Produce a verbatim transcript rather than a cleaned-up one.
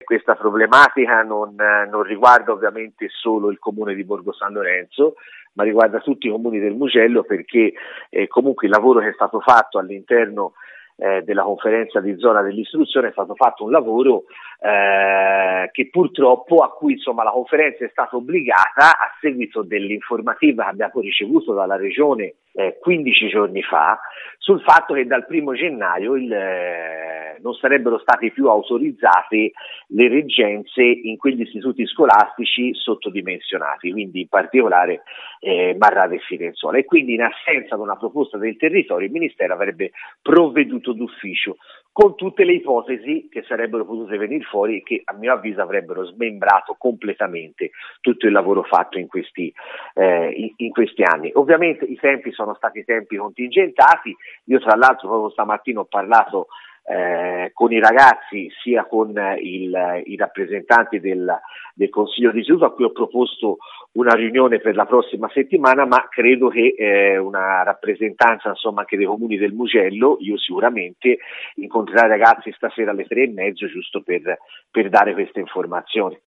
questa problematica non, non riguarda ovviamente solo il comune di Borgo San Lorenzo, ma riguarda tutti i comuni del Mugello, perché eh, comunque il lavoro che è stato fatto all'interno eh, della conferenza di zona dell'istruzione è stato fatto un lavoro eh, che purtroppo a cui insomma la conferenza è stata obbligata a seguito dell'informativa che abbiamo ricevuto dalla regione eh, quindici giorni fa sul fatto che dal primo gennaio il, eh, non sarebbero state più autorizzate le reggenze in quegli istituti scolastici sottodimensionati, quindi in particolare eh, Marrata e Firenzuola, e quindi in assenza di una proposta del territorio il Ministero avrebbe provveduto d'ufficio con tutte le ipotesi che sarebbero potute venire fuori e che a mio avviso avrebbero smembrato completamente tutto il lavoro fatto in questi, eh, in, in questi anni. Ovviamente i tempi sono stati tempi contingentati, io tra l'altro proprio stamattina ho parlato Eh, con i ragazzi sia con eh, il, i rappresentanti del, del Consiglio di Istituto, a cui ho proposto una riunione per la prossima settimana, ma credo che eh, una rappresentanza insomma anche dei comuni del Mugello, io sicuramente incontrerò i ragazzi stasera alle tre e mezzo giusto per, per dare queste informazioni.